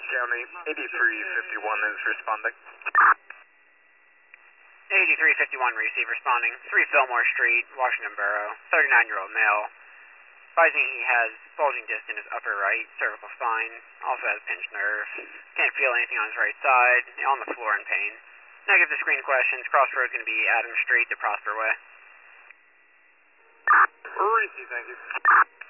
County, 8351 is responding. 8351 receive responding. 3 Fillmore Street, Washington Borough, 39-year-old male. Advising he has bulging disc in his upper right cervical spine, also has pinched nerve. Can't feel anything on his right side, on the floor in pain. Negative to screen questions. Crossroads going to be Adams Street to Prosper Way. Receive, thank you.